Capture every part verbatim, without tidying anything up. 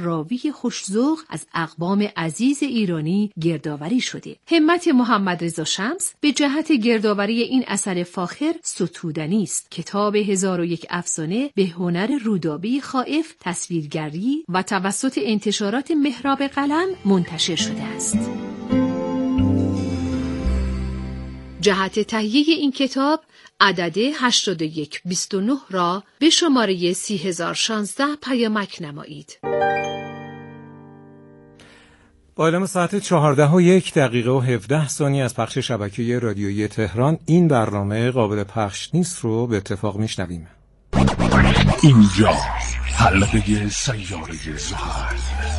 راوی خوش‌ذوق از اقوام عزیز ایرانی گردآوری شده. همت محمد رضا شمس به جهت گردآوری این اثر فاخر ستودنی است. کتاب هزار و یک افسانه به هنر رودابه خائف، تصویرگری و توسط انتشارات محراب قلم منتشر شده است. جهت تهیه این کتاب عدد هشتاد و یک بیست و نه را به شماره سی هزار و شانزده پیامک نمایید. با اعلام ساعت چهارده و یک دقیقه و هفده ثانیه از پخش شبکه رادیویی تهران، این برنامه قابل پخش نیست رو به اتفاق میشنویم. اینجا حلقه سیاره زحل.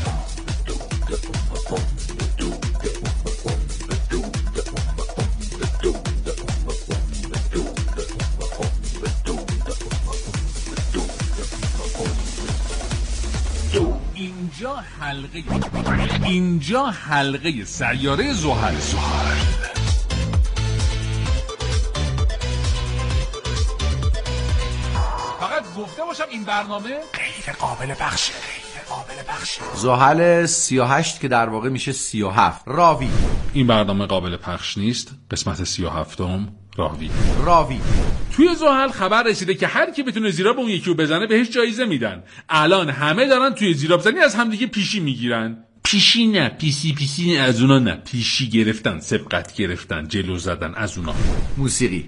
اینجا حلقه اینجا حلقه سیاره زحل. زحل فقط گفته باشم این برنامه غیر قابل پخشه. غیر قابل پخشه. زحل سی و هشت که در واقع میشه سی و هفت. راوی. این برنامه قابل پخش نیست. قسمت سی و هفتم. راوی. راوی. توی زحل خبر رسیده که هر کی بتونه زیراب اون یکی رو بزنه بهش جایزه میدن. الان همه دارن توی زیراب زنی از همدیگه پیشی میگیرن. پیشی نه، پیسی پیسی از اونا نه، پیشی گرفتن، سبقت گرفتن، جلو زدن از اونا. موسیقی.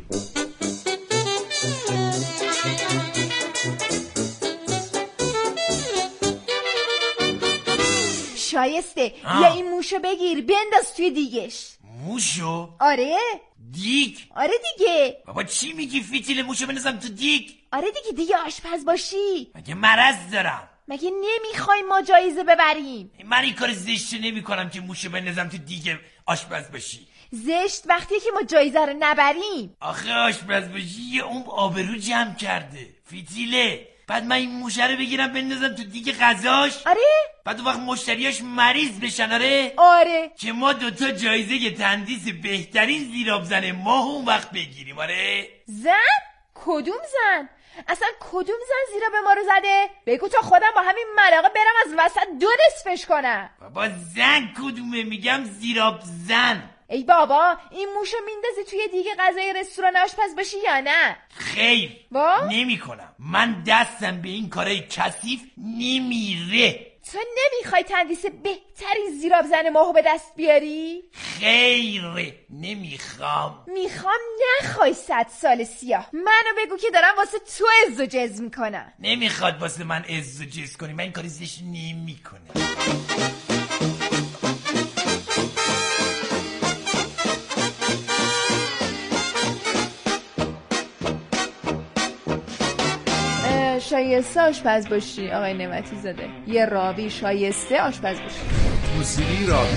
شایسته یا این موشو بگیر بنداز توی دیگش. موشو؟ آره. دیگ؟ آره دیگه. بابا چی میگی؟ فیتیل موشو بندازم تو دیگ؟ آره دیگه، دیگه آشپز باشی. مگه مرض دارم؟ مگه نمیخوای ما جایزه ببریم؟ من این کار زشت نمی کنم که موشو بندازم تو دیگ آشپز باشی. زشت وقتیه که ما جایزه رو نبریم. آخه آشپز باشی یه اون آبرو جمع کرده فیتیله. بعد من این موشه رو بگیرم بندازم تو دیگه غذاش. آره. بعد اون وقت مشتریاش مریض بشن. آره آره که ما دوتا جایزه تندیس بهترین زیراب زن ماه اون وقت بگیریم. آره زن؟ کدوم زن؟ اصلا کدوم زن زیرا به ما رو زده؟ بگو تا خودم با همین ملاقه برم از وسط دو نصفش کنم. بابا زن کدومه؟ میگم زیراب زن. ای بابا این موشو میندازی توی دیگه غذای رستوران آشپز باشی یا نه؟ خیر نمی کنم. من دستم به این کارای کثیف نمیره. تو نمیخوای تندیس بهتری زیراب زن ماهو به دست بیاری؟ خیره نمیخوام. میخوام نخوای صد سال سیاه. منو بگو که دارم واسه تو عز و جز میکنم. نمیخواد واسه من عز و جز کنی. من این کاری زشت نمیکنم. شایسته آشپز باشی آقای نعمتی زاده. یه راوی شایسته آشپز باشی. موسیقی راوی.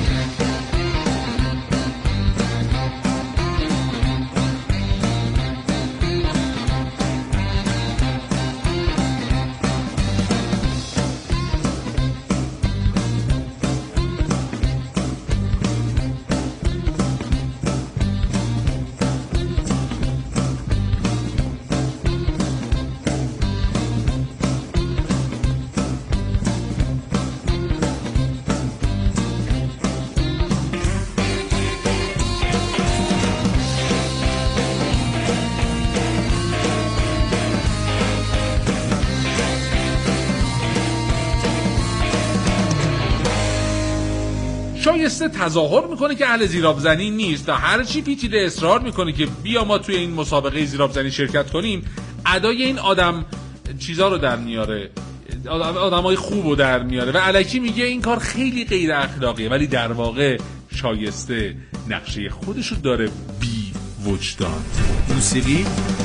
شایسته تظاهر میکنه که اهل زیراب زنی نیست و هر چی پیچیده اصرار میکنه که بیا ما توی این مسابقه زیراب زنی شرکت کنیم. ادای این آدم چیزا رو در میاره، آدمای خوب رو در میاره و الکی میگه این کار خیلی غیر اخلاقیه، ولی در واقع شایسته نقشه خودشو داره بی وجدان. موسیقی.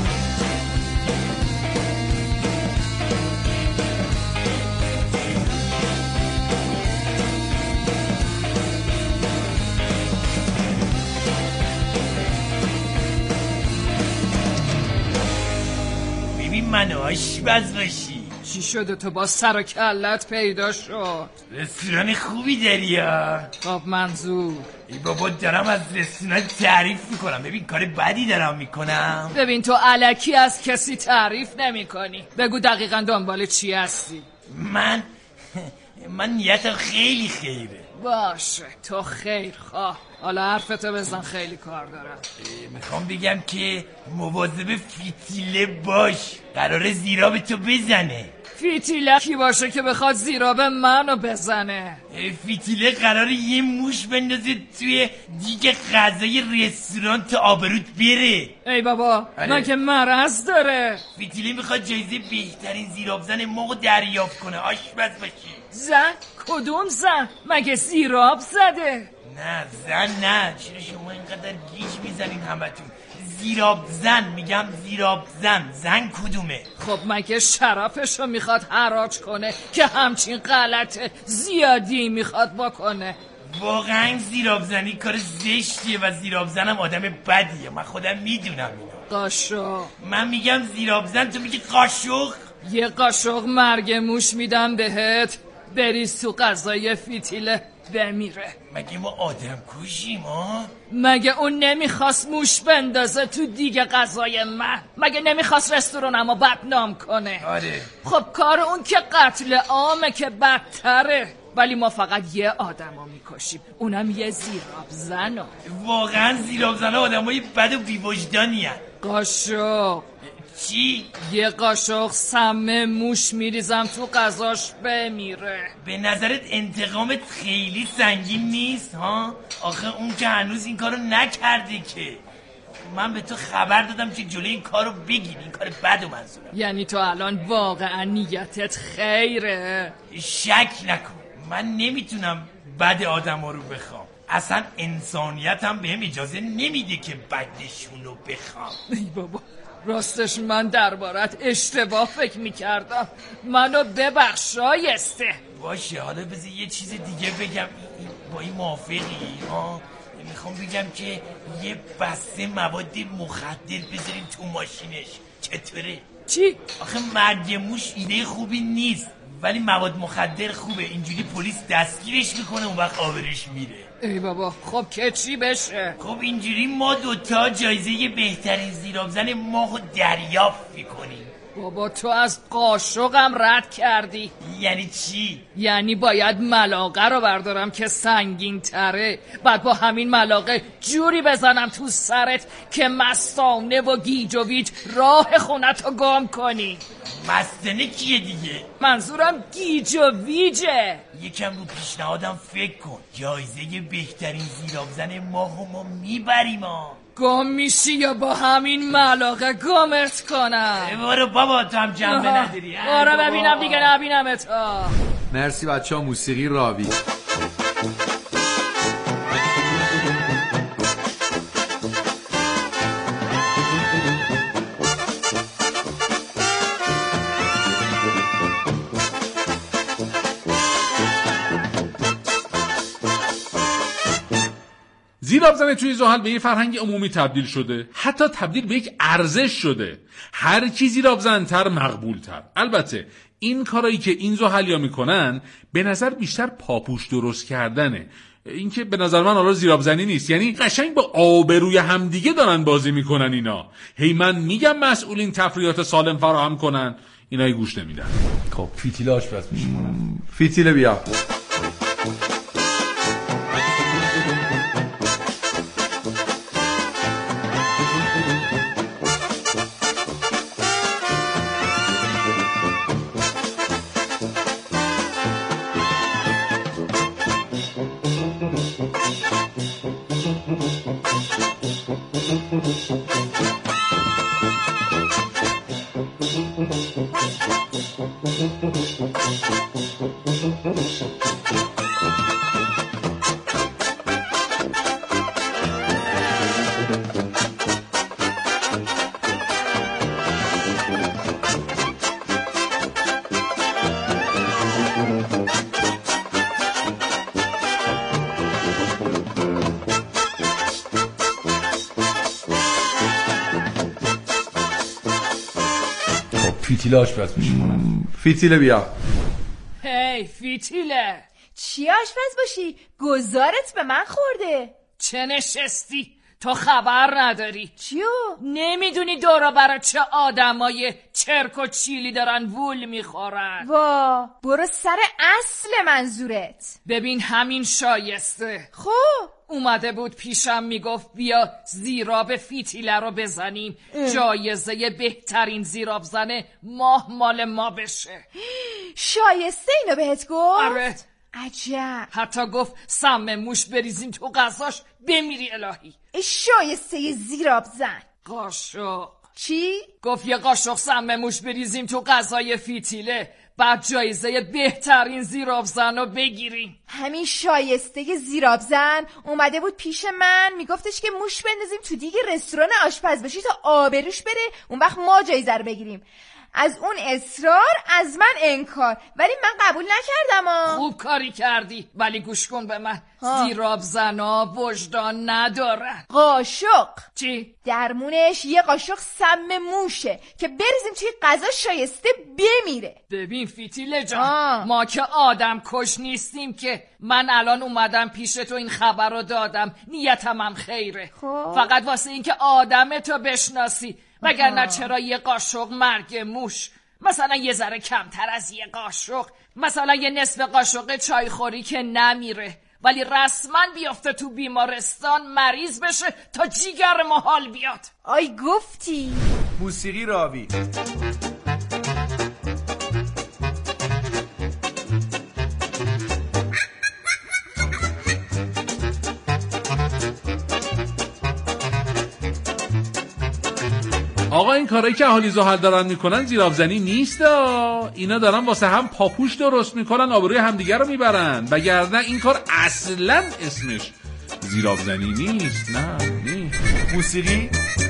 منو آشپز باشی. چی شده تو با سر و کلت پیدا شد؟ رستوران خوبی داری ها. خب منظور ای بابا دارم از رستوران تعریف میکنم. ببین کار بدی دارم میکنم. ببین تو الکی از کسی تعریف نمی کنی. بگو دقیقا دنبال چی هستی؟ من من نیتم خیلی خیره. باشه تو خیر خواه. حالا حرفتو بزن، خیلی کار دارم. میخوام بگم که مواظب فیتیله باش، قراره زیراب تو بزنه. فیتیله کی باشه که بخواد زیراب منو بزنه؟ فیتیله قراره یه موش بندازه توی دیگه غذای رستوران تا آبروت بره. ای بابا مگه مرض داره؟ فیتیله میخواد جایزه بهترین زیراب زن ماهو دریافت کنه، آشپز باشی. زن؟ کدوم زن؟ مگه زیراب زده؟ نه زن نه، چرا شما اینقدر گیج میزنین همتون؟ زیراب زن میگم، زیراب زن. زن کدومه؟ خب مگه شرفشو میخواد حراج کنه که همچین غلط زیادی میخواد بکنه؟ واقعا زیراب زنی کار زشتیه و زیراب زنم آدم بدیه، من خودم میدونم اینو. قاشق. من میگم زیراب زن، تو میگی قاشق. یه قاشق مرگ موش میدم بهت، بریز تو غذای فیتیله بمیره. مگه ما آدم کشیم ها؟ مگه اون نمیخواست موش بندازه تو دیگه غذای من؟ مگه نمیخواست رستورانمو بدنام کنه؟ آره. خب کار اون که قتل عامه که بدتره، ولی ما فقط یه آدمو میکشیم، اونم یه زیراب زنو. واقعا زیراب زنها آدمای بد و بی‌وجدانی هن. قاشق. چی؟ یه قاشق سم موش میریزم تو غذاش بمیره. به نظرت انتقامت خیلی سنگین نیست ها؟ آخه اون که هنوز این کارو نکرده که. من به تو خبر دادم که جلوی این کارو بگیری، این کار بدو منظورم. یعنی تو الان واقعا نیتت خیره؟ شک نکن، من نمیتونم بد آدم ها رو بخوام، اصلا انسانیتم بهم اجازه نمیده که بدشون رو بخوام. ای بابا راستش من دربارت اشتباه فکر میکردم، منو ببخش شایسته. باشه حالا بذار یه چیز دیگه بگم، با این موافقی ها؟ میخوام بگم که یه بسته مواد مخدر بذاریم تو ماشینش، چطوره؟ چی؟ آخه مرگ موش ایده خوبی نیست، ولی مواد مخدر خوبه، اینجوری پلیس دستگیرش میکنه اون وقت آبرش میره. ای بابا خب که چی بشه؟ خب اینجوری ما دوتا جایزه بهترین زیراب زن ماهو دریافت میکنیم. بابا تو از قاشقم رد کردی. یعنی چی؟ یعنی باید ملاقه رو بردارم که سنگین تره، بعد با همین ملاقه جوری بزنم تو سرت که مستانه و گیج و ویج راه خونت رو گم کنی. مستانه کیه دیگه؟ منظورم گیج و ویجه. یکم رو پیشنهادم فکر کن، جایزه بهترین زیراب زن ماهو ما میبریم ها. گم میشی یا با همین ملاقه گمت کنم؟ برو بابا تو هم جنبه نداری. آره ببینم دیگه نبینمت. مرسی بچه ها. موسیقی راوی. زیراب زن توی زحل به یه فرهنگ عمومی تبدیل شده، حتی تبدیل به یک ارزش شده. هر کی زیراب زن‌تر مقبول‌تر. البته این کارایی که این زحلیا میکنن به نظر بیشتر پاپوش درست کردنه. این که به نظر من حالا زیراب زنی نیست، یعنی قشنگ با آبروی همدیگه دارن بازی میکنن اینا. هی من میگم مسئولین تفریحات سالم فراهم کنن، اینا گوش نمیدن. خب فیتیله آشپز میشونم. فیتیله بیا. فیتیله آشپز میشونم. فیتیله بیا. هی فیتیله، چی آشپز باشی؟ گذارت به من خورده. چه نشستی؟ تو خبر نداری. چیو؟ نمیدونی دورا برا چه آدمای چرک و چیلی دارن وول میخورن؟ وا برو سر اصل منظورت. ببین همین شایسته خب اومده بود پیشم میگفت بیا زیراب فیتیله رو بزنیم، جایزه بهترین زیراب زن ماه مال ما بشه. شایسته اینو بهت گفت؟ آره. عجب. حتی گفت سم موش بریزیم تو غذاش بمیری الهی. شایسته زیراب زن. قاشق. چی؟ گفت یه قاشق سم موش بریزیم تو غذای فیتیله، بعد جایزه بهترین زیراب زن رو بگیریم. همین شایسته زیراب زن اومده بود پیش من میگفتش که موش بندازیم تو دیگه رستوران آشپز بشی تا آبروش بره، اون وقت ما جایزه رو بگیریم. از اون اصرار از من انکار، ولی من قبول نکردم. آه. خوب کاری کردی، ولی گوش کن به من. زیراب زنا وجدان ندارن. قاشق چی؟ درمونش یه قاشق سم موشه که بریزیم توی غذا شایسته بمیره. ببین فیتیله جان آه. ما که آدم کش نیستیم که. من الان اومدم پیش تو این خبر رو دادم، نیتم هم خیره. خب. فقط واسه این که آدم تو بشناسی، وگرنه چرا یه قاشق مرگ موش؟ مثلا یه ذره کمتر از یه قاشق، مثلا یه نصف قاشق چایخوری که نمیره ولی رسما بیافته تو بیمارستان مریض بشه تا جیگر محال بیاد. آی گفتی موسیقی راوی. آقا این کارایی که اهالی زحل دارن میکنن زیرابزنی نیست. اینا دارن واسه هم پاپوش درست میکنن، آبروی همدیگه رو میبرن، وگرنه این کار اصلا اسمش زیرابزنی نیست. نه نیست. موسیقی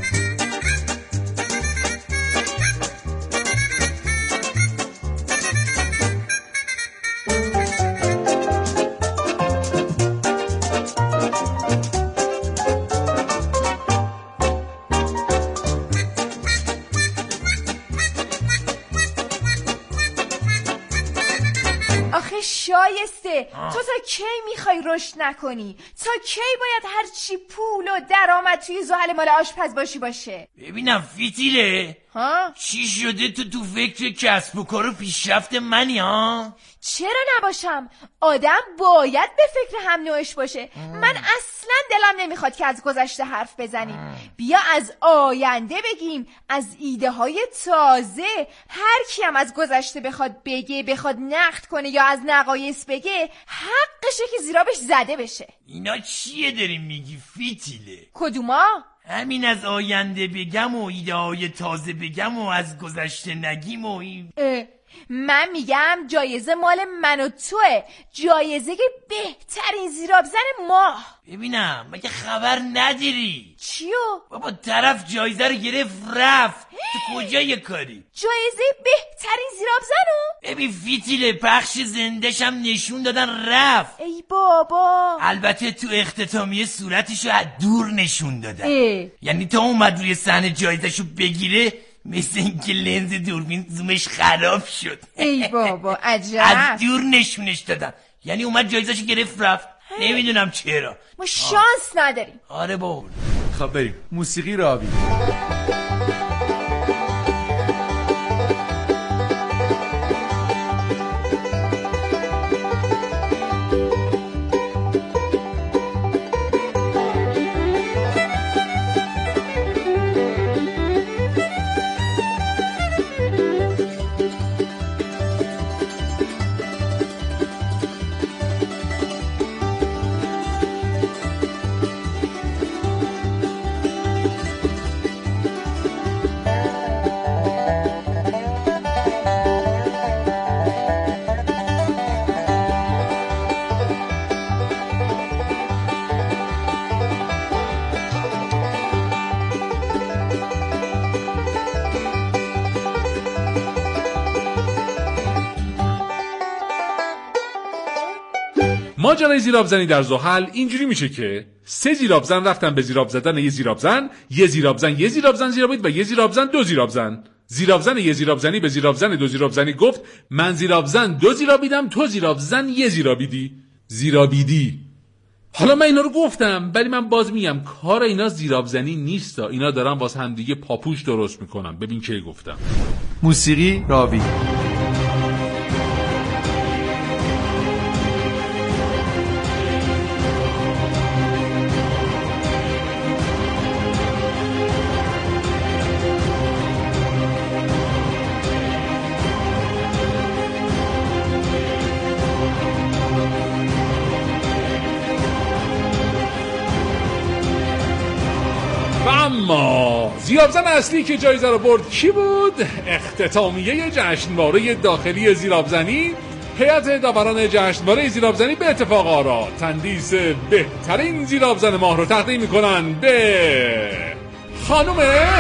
شایسته آه. تو تا کی میخوای رشد نکنی؟ تا کی باید هر چی پول و درآمد توی زحل مال آشپز باشی باشه؟ ببینم فیتیله ها؟ چی شده تو تو فکر کسب و کار و پیشرفت منی ها؟ چرا نباشم؟ آدم باید به فکر هم نوعش باشه. ام. من اصلا دلم نمیخواد که از گذشته حرف بزنیم. ام. بیا از آینده بگیم، از ایده های تازه. هر کی هم از گذشته بخواد بگه، بخواد نقد کنه یا از نقایص بگه، حقشه که زیرابش زده بشه. اینا چیه داری میگی فیتیله؟ کدوما؟ همین از آینده بگم و ایده های تازه بگم و از گذشته نگیم و این من میگم جایزه مال من و توه، جایزه بهترین زیراب زن ماه. ببینم مگه خبر نداری؟ چیو؟ بابا طرف جایزه رو گرفت رفت. تو کجای کاری؟ جایزه بهترین زیراب زنو؟ ببین فیتیله پخش زنده‌شم نشون دادن رفت. ای بابا. البته تو اختتامیه صورتشو از دور نشون دادن. اه. یعنی تا اومد روی صحنه جایزه‌شو بگیره مثل اینکه لنز دوربین زومش خراب شد. ای بابا عجب. از دور نشونش دادن، یعنی اومد جایزه‌شو گرفت رفت. نمیدونم چرا، ما شانس نداریم. آره بابا. خب بریم موسیقی راوی. ماجرای زیرابزنی در زحل اینجوری میشه که سه زیرابزن رفتن به زیراب زدن یه زیرابزن، یه زیرابزن یه زیرابزن زیرابید و یه زیرابزن دو زیرابزن. زیرابزن یه زیرابزنی به زیرابزن دو زیرابزنی گفت من زیرابزن دو زیرابیدم، تو زیرابزن یه زیرابیدی. زیرابیدی حالا من اینا رو گفتم، ولی من باز میگم کار اینا زیرآبزنی نیستا، اینا دارن واسه هم دیگه پاپوش درست میکنن. ببین کی گفتم. موسیقی راوی. اما زیرآبزن اصلی که جایزه رو برد کی بود؟ اختتامیه جشنواره داخلی زیرآبزنی. هیئت داوران جشنواره زیرآبزنی به اتفاق آرا تندیس بهترین زیرآبزن ماه رو تقدیم میکنن به خانم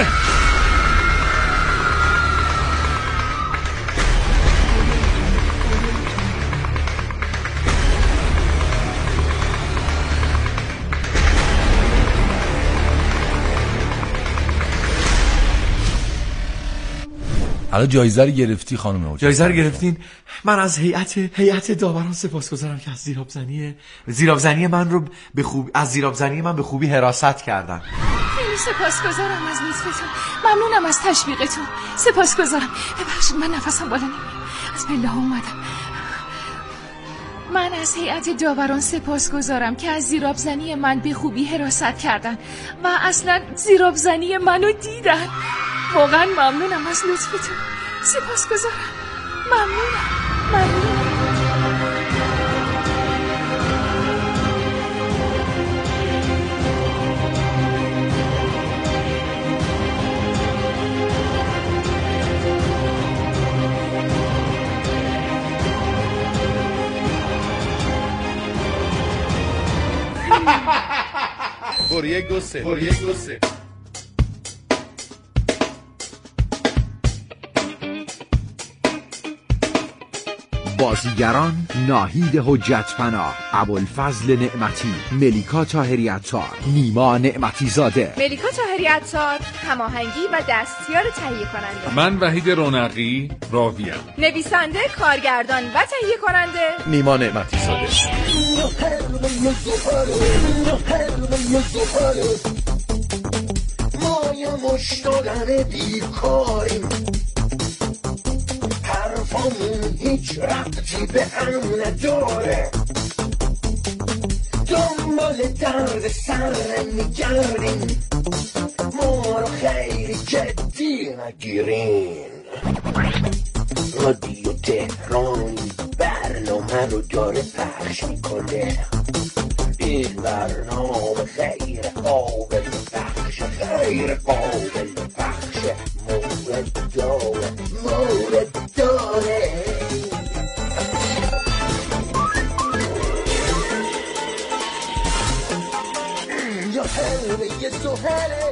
حالا جایزه رو گرفتی خانم اوج. جایزه رو گرفتین. من از هیئت هیئت داوران سپاسگزارم که از زیرآبزنی زیرآبزنی من رو به خوبی از زیرآبزنی من به خوبی حراست کردن. خیلی سپاسگزارم از لطفتون. ممنونم از تشویقتون. سپاسگزارم. ببخشید من نفسم بالا نمیاد. از پله ها اومدم. من از هیئت داوران سپاسگزارم که از زیرآبزنی من به خوبی حراست کردن و اصلا زیرآبزنی منو دیدن. واقعا ممنونم از لطفتون. سپاسگزارم. ممنونم. ممنونم. پر یک دو سه پر یک دو سه بازیگران ناهید حجت پناه، ابوالفضل نعمتی، ملیکا طاهری عطار، نیما نعمتی زاده. ملیکا طاهری عطار هماهنگی و دستیار تهیه کننده. من وحید رونقی راویم. نویسنده، کارگردان و تهیه کننده نیما نعمتی زاده. ما یه مشتاقن بیکاریم، حرفامون هیچ ربطی به هم نداره، دنبال درد سر میگردیم، ما رو خیلی جدی نگیرین. رادیو تهران برنامه رو داره پخش میکنه، این برنامه خیر قابل پخش، خیر قابل پخش، مورد داره مورد داره. یا حلوه زهره.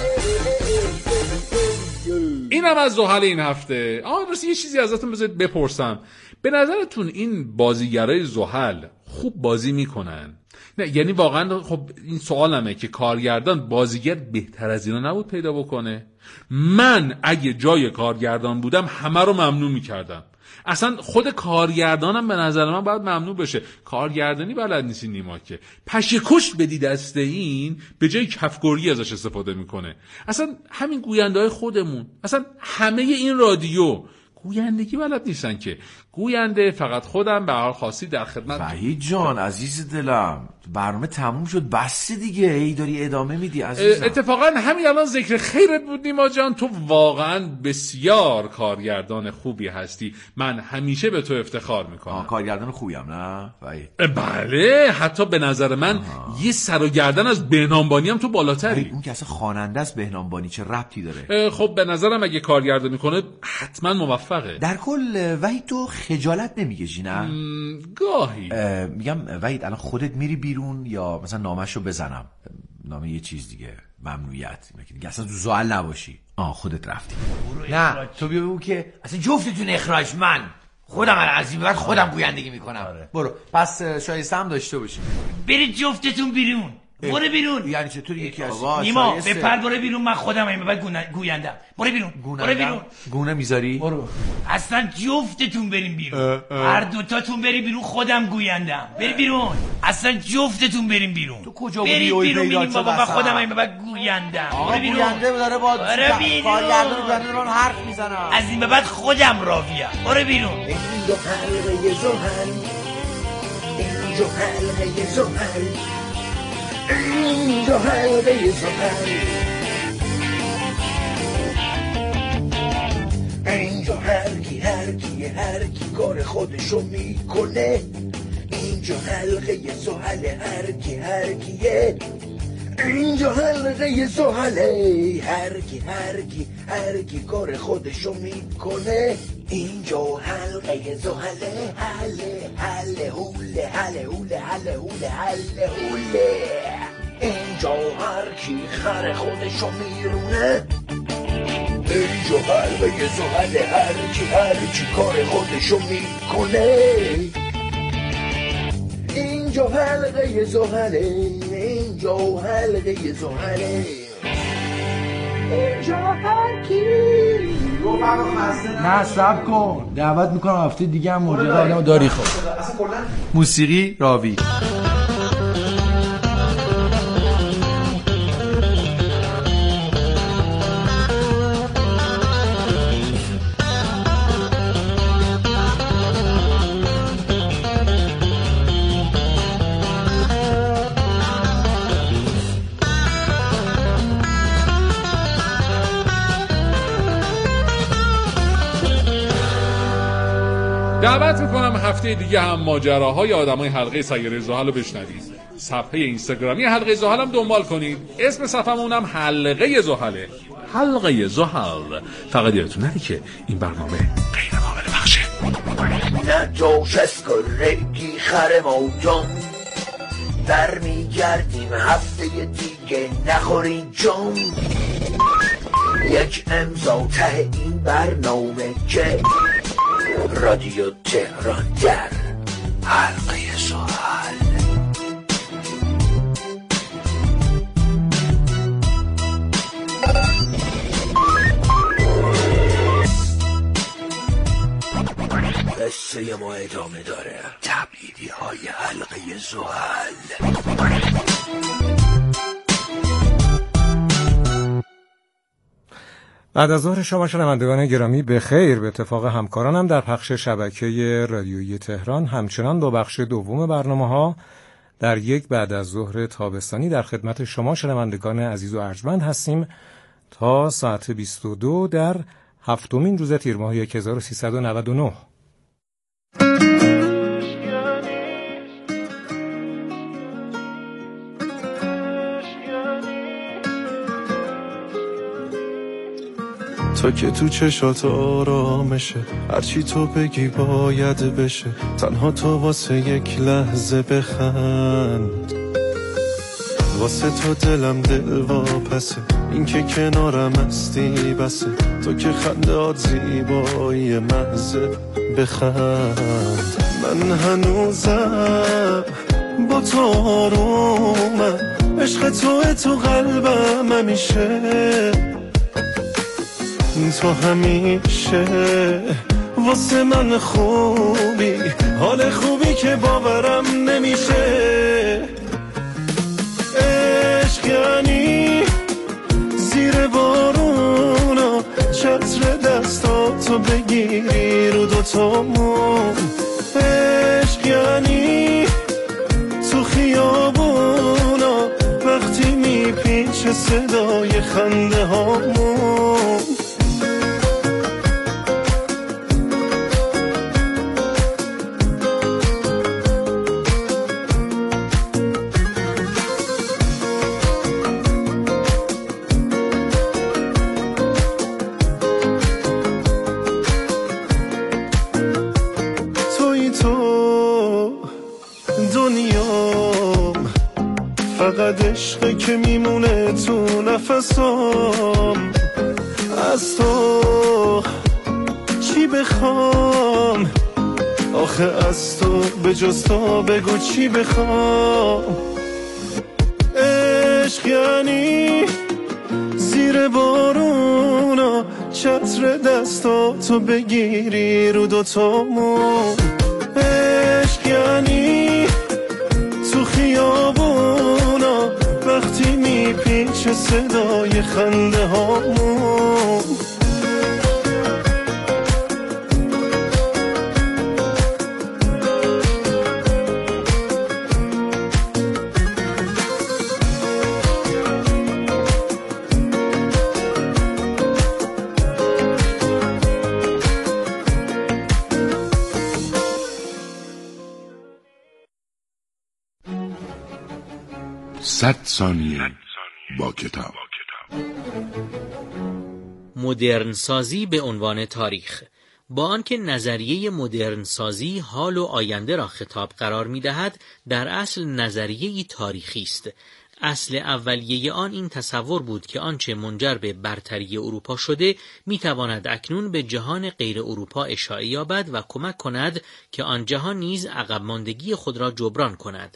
اینم از زحل این هفته. آه درسته یه چیزی ازتون بذارید بپرسم، به نظرتون این بازیگرای زحل خوب بازی میکنن؟ نه یعنی واقعا خب این سوالمه که کارگردان بازیگر بهتر از اینا نبود پیدا بکنه؟ من اگه جای کارگردان بودم همه رو ممنوع میکردم. اصلا خود کارگردانم به نظر من باید ممنوع بشه. کارگردانی بلد نیستی نیما که پشکش بدی دست این به جای کفگوری ازش استفاده میکنه. اصلا همین گوینده های خودمون، اصلا همه این رادیو گویندگی بلد نیستن که. گوینده فقط خودم به هر خاصی در خدمت. وحید جان عزیز دلم، برنامه تموم شد، بس دیگه، ای داری ادامه میدی عزیزم. اتفاقا همین الان ذکر خیرت بود نیما جان، تو واقعا بسیار کارگردان خوبی هستی. من همیشه به تو افتخار میکنم. کارگردان خوبیم نه وحید؟ بله، حتی به نظر من آه. یه سر و گردن از بهنامبانی هم تو بالاتری. اون که اصلا خواننده است، بهنامبانی چه ربطی داره؟ خب به نظرم اگه کارگردانی کنه حتما موفقه. در کل وحید تو خجالت نمیکشی نه؟ گاهی میگم وحید الان خودت میری بیرون یا مثلا نامشو بزنم، نامه یه چیز دیگه، ممنوعیت، میگه اصلا تو زحل نباشی. آه خودت رفتی. نه تو بیا بگو که اصلا جفتتون اخراج، من خودم از این بعد خودم گویندگی میکنم. آره. برو پس شایسته هم داشته باشیم. برید جفتتون بیرون. برو بیرون. یعنی چطور یکی از نیما بپر برو بیرون، من خودم این بعد گویندم. برو بیرون. برو بیرون. گونه میذاری؟ برو. اصلا جفتتون بریم بیرون. هر دوتاتون بری بیرون، خودم گویندم. بری بیرون. اصلا جفتتون بریم بیرون. تو کجا بودی اوی بیرون پیدا بابا، من خودم این بعد گویندم. برو بیرون. گوینده داره با کارگردان گوینده حرف میزنم. از این به بعد خودم راویم. برو بیرون. اینجا حلقه زحل، اینجا حلقه زحل، اینجا حلقه زحل، اینجا هر کی هر کی هر کی کار خودشو میکنه. اینجا حلقه زحل، هر کی هر کیه. اینجا حلقه زحله، هر کی هر کی هر کی کار خودشو میکنه. اینجا حلقه زحله، هله هله هوله هله هوله هله هوله هله هوله. اینجا هر کی خر خودشو میرونه. اینجا حلقه زحله، هر کی هر کی کار خودشو میکنه. اینجا حلقه زحله، اینجا حلقه زحله، اینجا هر کی. نه صبر کن، دعوت میکنم هفته دیگه هم موجود آدمو داری. خب موسیقی راوی. دعوت میکنم هفته دیگه هم ماجراهای آدمای حلقه سیاره زحل رو بشنوید. صفحه اینستاگرامی حلقه زحل هم دنبال کنید. اسم صفحمون هم حلقه زحله. حلقه زحل. فقط یادتون نره که این برنامه غیر قابل پخشه. نه جوش اسکرگی خر موجم، در میگردیم هفته دیگه نخورین جم. یک امضا ته این برنامه که رادیو تهران در حلقه زحل. قصه ما ادامه داره. تبلیدی های حلقه زحل. بعد از ظهر شما شنوندگان گرامی به خیر. به اتفاق همکارانم در پخش شبکه رادیویی تهران همچنان دو بخش دوم برنامه‌ها در یک بعد از ظهر تابستانی در خدمت شما شنوندگان عزیز و ارجمند هستیم تا ساعت بیست و دو در هفتمین روز تیر ماه هزار و سیصد و نود و نه. تا که تو چشات آرامشه، هرچی تو بگی باید بشه. تنها تو واسه یک لحظه بخند، واسه تو دلم دل واپسه. این که کنارم هستی بسه، تو که خندهات زیبایی محضه. بخند، من هنوزم با تو آرومم. عشق توه تو قلبم همیشه، تو همیشه واسه من خوبی. حال خوبی که باورم نمیشه. عشق یعنی زیر بارونا چتر دستاتو بگیری رو دوتامون. عشق یعنی تو خیابونا وقتی میپیچه صدای خنده هامون. فقط عشقه که میمونه تو نفسام. از تو چی بخوام آخه، از تو به جز تو بگو چی بخوام. عشق یعنی زیر بارونا چتر دستاتو بگیری رو دوتامون. عشق یعنی تو خیابونا وقتی میپیچه صدای خنده هامون. صد ثانیه با کتاب. مدرن سازی به عنوان تاریخ. با آنکه نظریه مدرن سازی حال و آینده را خطاب قرار می دهد، در اصل نظریه‌ای تاریخی است. اصل اولیه آن این تصور بود که آنچه منجر به برتری اروپا شده می تواند اکنون به جهان غیر اروپا اشاعه یابد و کمک کند که آن جهان نیز عقب ماندگی خود را جبران کند.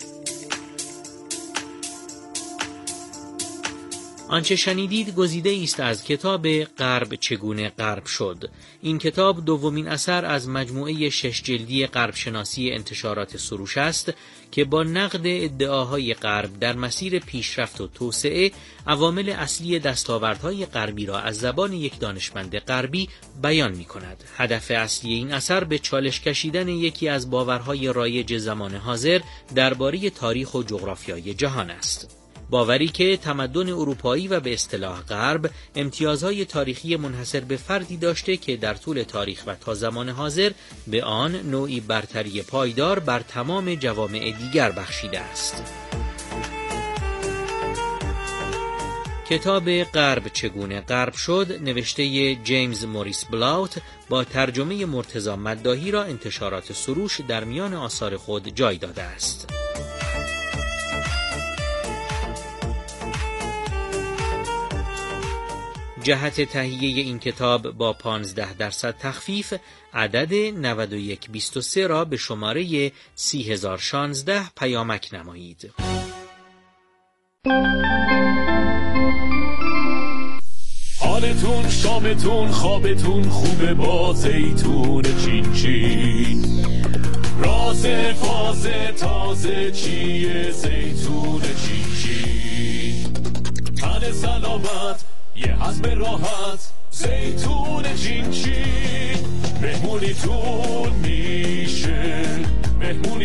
آنچه شنیدید گزیده است از کتاب غرب چگونه غرب شد. این کتاب دومین اثر از مجموعه شش جلدی غرب شناسی انتشارات سروش است که با نقد ادعاهای غرب در مسیر پیشرفت و توسعه عوامل اصلی دستاوردهای غربی را از زبان یک دانشمند غربی بیان می کند. هدف اصلی این اثر به چالش کشیدن یکی از باورهای رایج زمان حاضر درباره تاریخ و جغرافیای جهان است. باوری که تمدن اروپایی و به اصطلاح غرب امتیازهای تاریخی منحصر به فردی داشته که در طول تاریخ و تا زمان حاضر به آن نوعی برتری پایدار بر تمام جوامع دیگر بخشیده است. کتاب غرب چگونه غرب شد نوشته جیمز موریس بلاوت با ترجمه مرتضی مداحی را انتشارات سروش در میان آثار خود جای داده است. جهت تهیه این کتاب با پانزده درصد تخفیف عدد نود و یک بیست و سه را به شماره سی هزار و شانزده پیامک نمایید. حالتون، شامتون، خوابتون خوبه با زیتون چین چین. راز فاز تازه چیه زیتون چین چین. تن سلامت یه هضم راحت زیتون چین چین. مهمونیتون میشه مهمونی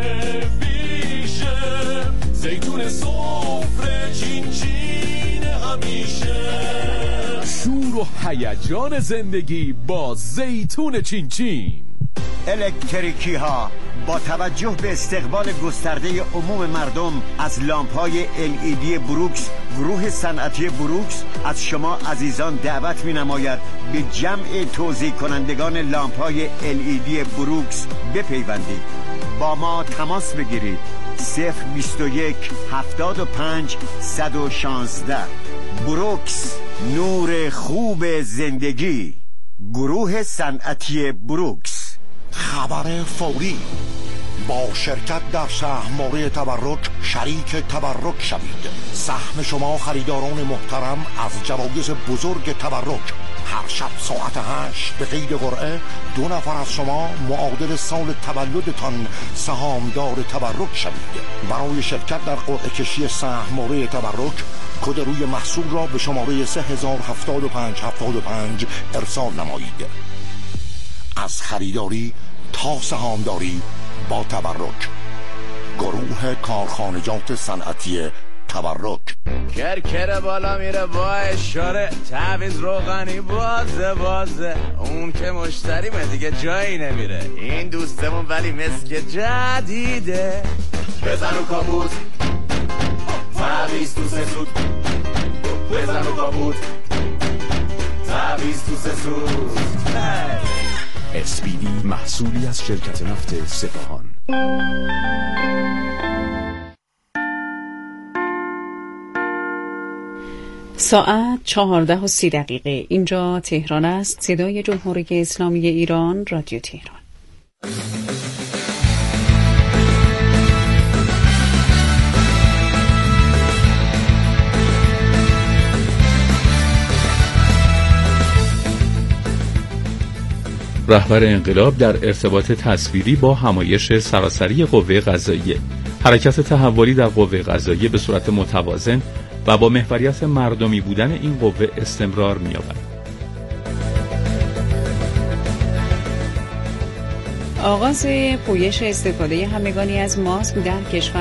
ویژه زیتون سفره چین چین همیشه. شور و هیجان زندگی با زیتون چین چین. الکتریکی ها با توجه به استقبال گسترده عموم مردم از لامپ‌های ال ای دی بروکس، گروه صنعتی بروکس از شما عزیزان دعوت می‌نماید به جمع توزیع کنندگان لامپ‌های ال ای دی بروکس بپیوندید. با ما تماس بگیرید. صفر بیست و یک هفتاد و پنج صد و شانزده. بروکس، نور خوب زندگی. گروه صنعتی بروکس. خبر فوری: با شرکت در سهم‌واره تبرک شریک تبرک شوید. سهم شما خریداران محترم از جوایز بزرگ تبرک. هر شب ساعت هشت به قید قرعه دو نفر از شما معادل سال تولدتان سهامدار تبرک شوید. برای شرکت در قرعه کشی سهم‌واره تبرک کد روی محصول را به شماره سه هزار و هفتاد و پنج هفتاد و پنج ارسال نمایید. از خریداری تا سهامداری با تبرک. گروه کارخانجات صنعتی تبرک. کرکر بالا میره با اشاره تعویض روغنی بازه بازه. اون که مشتریمه دیگه جایی نمیره. این دوستمون ولی مسک جدیده. بزن و کابوت تعویض تو سه سود. بزن و کابوت تعویض تو سه سود. اسپیدی محصولی از شرکت نفت سپاهان. ساعت چهارده و سی دقیقه. اینجا تهران است. صدای جمهوری اسلامی ایران، رادیو تهران. رهبر انقلاب در ارتباط تصویری با همایش سراسری قوه قضاییه. حرکت تحولی در قوه قضاییه به صورت متوازن و با محوریت مردمی بودن این قوه استمرار می‌یابد. آغاز پویش استفاده همگانی از ماسک در کشور